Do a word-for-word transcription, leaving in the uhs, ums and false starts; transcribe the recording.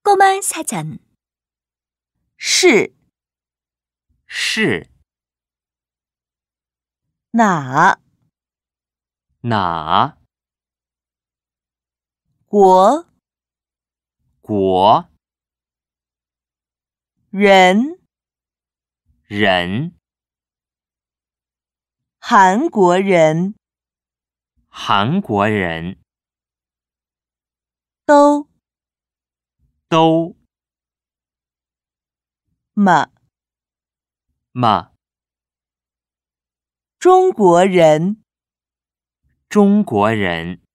꼬마 사전. 是是哪哪国国人人韩国人韩国人都都吗吗中国人中国人